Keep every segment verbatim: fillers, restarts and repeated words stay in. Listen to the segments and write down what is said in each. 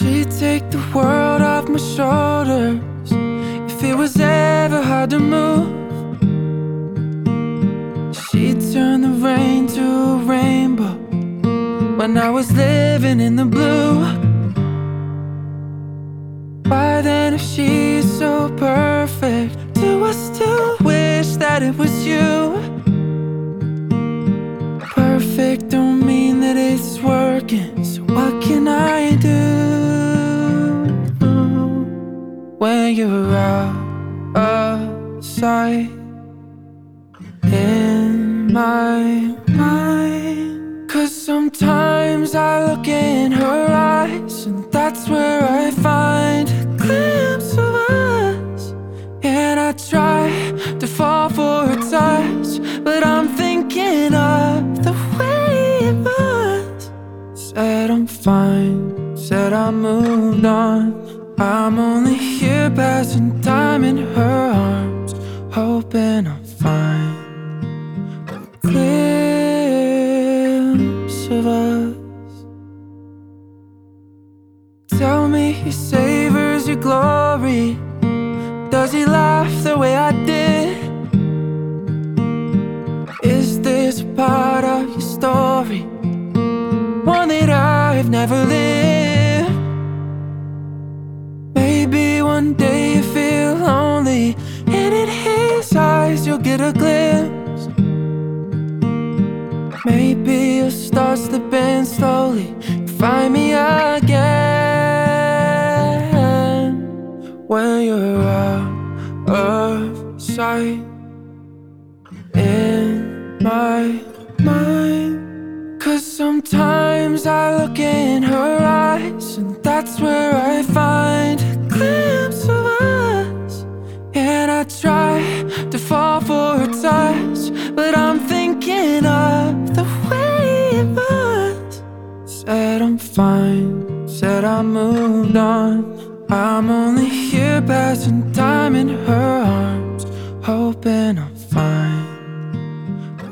She'd take the world off my shoulders if it was ever hard to move. She'd turn the rain to a rainbow when I was living in the blue. Why then, if she's so perfect, do I still wish that it was you? Perfect don't mean that it's working, so what can I do when you're out of sight in my mind? 'Cause sometimes I look in her eyes, and that's where I find a glimpse of us. And I try to fall for her touch, but I'm thinking of the way it was. Said I'm fine, said I moved on. I'm only here passing time in her arms, hoping I'll find a glimpse of us. Tell me he savors your glory. Does he laugh the way I did? Is this a part of your story, one that I've never lived? Maybe one day you feel lonely, and in his eyes you'll get a glimpse. Maybe you'll start slipping slowly, find me again when you're out of sight in my mind. 'Cause sometimes I look in her eyes, and that's where I find a glimpse of us. And I try to fall for her touch, but I'm thinking of the way it was. Said I'm fine, said I moved on. I'm only here passing time in her arms, hoping I'll find a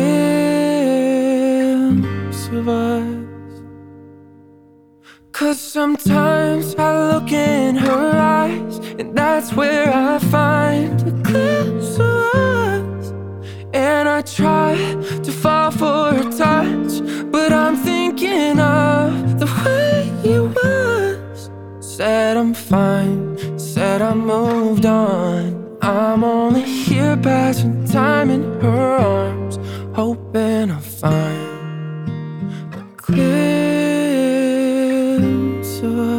glimpse of us. 'Cause sometimes I look in her eyes, and that's where I find a glimpse of us. And I try to fall for her touch, but I'm thinking of the way it was. Said I'm fine, said I moved on. I'm only here passing time in her arms, hoping I'll find a glimpse of